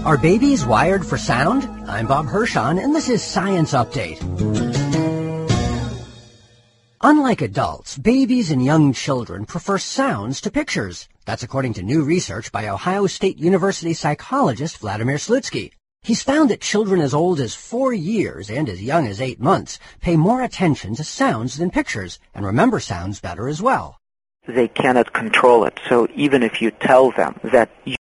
Are babies wired for sound? I'm Bob Hirschon, and this is Science Update. Unlike adults, babies and young children prefer sounds to pictures. That's according to new research by Ohio State University psychologist Vladimir Slutsky. He's found that children as old as 4 years and as young as 8 months pay more attention to sounds than pictures and remember sounds better as well. They cannot control it, so even if you tell them that